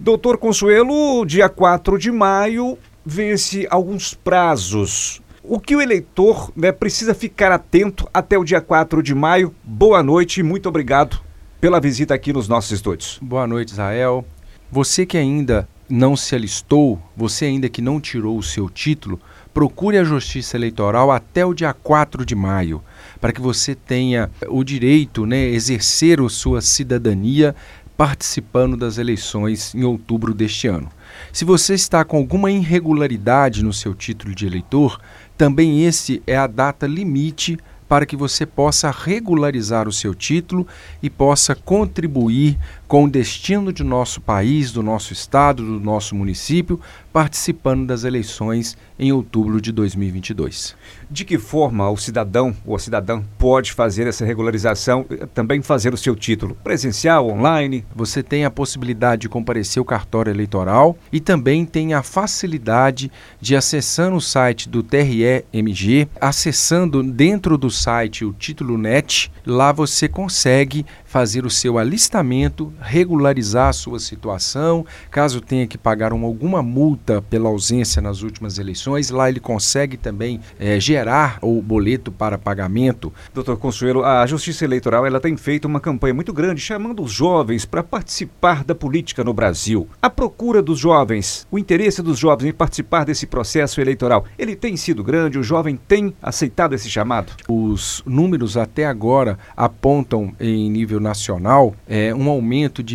Doutor Consuelo, dia 4 de maio, vence alguns prazos. O que o eleitor precisa ficar atento até o dia 4 de maio? Boa noite e muito obrigado pela visita aqui nos nossos estúdios. Boa noite, Israel. Você que ainda não se alistou, você ainda que não tirou o seu título, procure a Justiça Eleitoral até o dia 4 de maio, para que você tenha o direito, exercer a sua cidadania participando das eleições em outubro deste ano. Se você está com alguma irregularidade no seu título de eleitor, também esse é a data limite para que você possa regularizar o seu título e possa contribuir com o destino do nosso país, do nosso estado, do nosso município, participando das eleições em outubro de 2022. De que forma o cidadão ou a cidadã pode fazer essa regularização, também fazer o seu título? Presencial, online? Você tem a possibilidade de comparecer ao cartório eleitoral e também tem a facilidade de acessando o site do TRE-MG, acessando dentro do site o Título Net, lá você consegue fazer o seu alistamento, regularizar a sua situação, caso tenha que pagar alguma multa pela ausência nas últimas eleições, lá ele consegue também gerar o boleto para pagamento. Doutor Consuelo, a Justiça Eleitoral ela tem feito uma campanha muito grande chamando os jovens para participar da política no Brasil. A procura dos jovens, o interesse dos jovens em participar desse processo eleitoral, ele tem sido grande? O jovem tem aceitado esse chamado? Os números até agora apontam em nível nacional um aumento de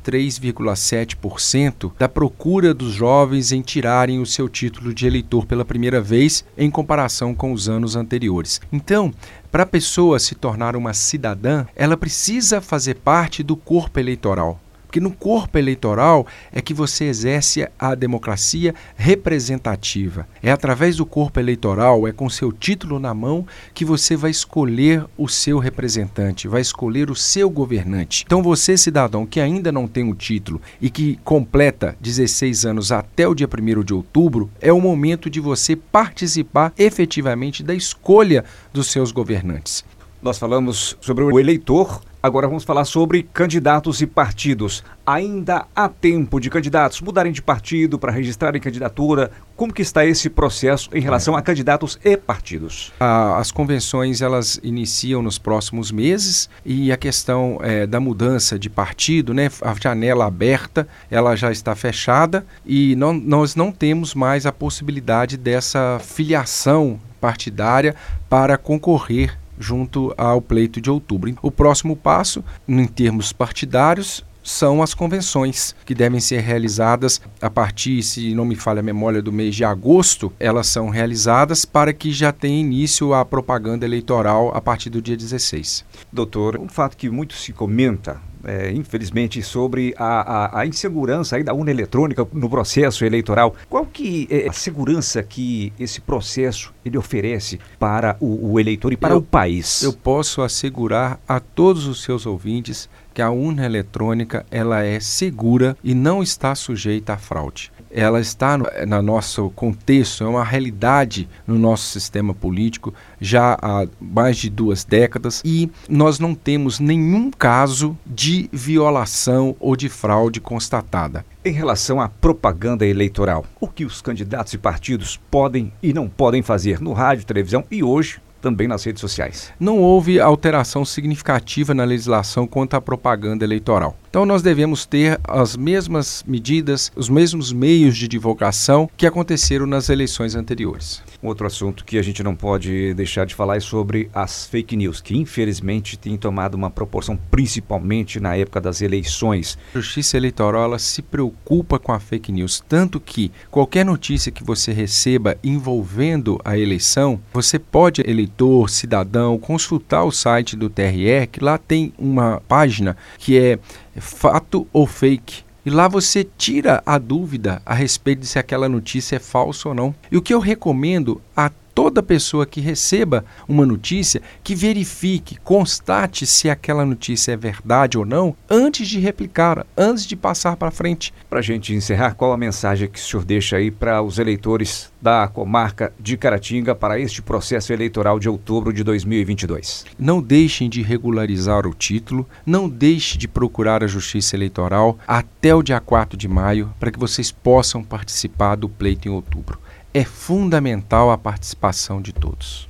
23,7% da procura dos jovens em tirarem o seu título de eleitor pela primeira vez em comparação com os anos anteriores. Então, para a pessoa se tornar uma cidadã, ela precisa fazer parte do corpo eleitoral. Porque no corpo eleitoral é que você exerce a democracia representativa. É através do corpo eleitoral, é com seu título na mão, que você vai escolher o seu representante, vai escolher o seu governante. Então você, cidadão, que ainda não tem o título e que completa 16 anos até o dia 1º de outubro, é o momento de você participar efetivamente da escolha dos seus governantes. Nós falamos sobre o eleitor. Agora vamos falar sobre candidatos e partidos. Ainda há tempo de candidatos mudarem de partido para registrarem candidatura? Como que está esse processo em relação a candidatos e partidos? As convenções elas iniciam nos próximos meses e a questão da mudança de partido, a janela aberta, ela já está fechada e nós não temos mais a possibilidade dessa filiação partidária para concorrer junto ao pleito de outubro. O próximo passo, em termos partidários, são as convenções, que devem ser realizadas a partir, se não me falha a memória, do mês de agosto. Elas são realizadas para que já tenha início a propaganda eleitoral a partir do dia 16. Doutor, um fato que muito se comenta, infelizmente, sobre a insegurança aí da urna eletrônica no processo eleitoral. Qual que é a segurança que esse processo ele oferece para o eleitor e para o país? Eu posso assegurar a todos os seus ouvintes que a urna eletrônica ela é segura e não está sujeita a fraude. Ela está no nosso contexto, é uma realidade no nosso sistema político já há mais de 2 décadas e nós não temos nenhum caso de violação ou de fraude constatada. Em relação à propaganda eleitoral, o que os candidatos e partidos podem e não podem fazer no rádio, televisão e hoje também nas redes sociais? Não houve alteração significativa na legislação quanto à propaganda eleitoral. Então nós devemos ter as mesmas medidas, os mesmos meios de divulgação que aconteceram nas eleições anteriores. Outro assunto que a gente não pode deixar de falar é sobre as fake news, que infelizmente têm tomado uma proporção principalmente na época das eleições. A Justiça Eleitoral ela se preocupa com a fake news, tanto que qualquer notícia que você receba envolvendo a eleição, você pode, eleitor, cidadão, consultar o site do TRE, que lá tem uma página que é fato ou fake. E lá você tira a dúvida a respeito de se aquela notícia é falsa ou não. E o que eu recomendo a toda pessoa que receba uma notícia, que verifique, constate se aquela notícia é verdade ou não, antes de replicar, antes de passar para frente. Para a gente encerrar, qual a mensagem que o senhor deixa aí para os eleitores da comarca de Caratinga para este processo eleitoral de outubro de 2022? Não deixem de regularizar o título, não deixe de procurar a Justiça Eleitoral até o dia 4 de maio para que vocês possam participar do pleito em outubro. É fundamental a participação de todos.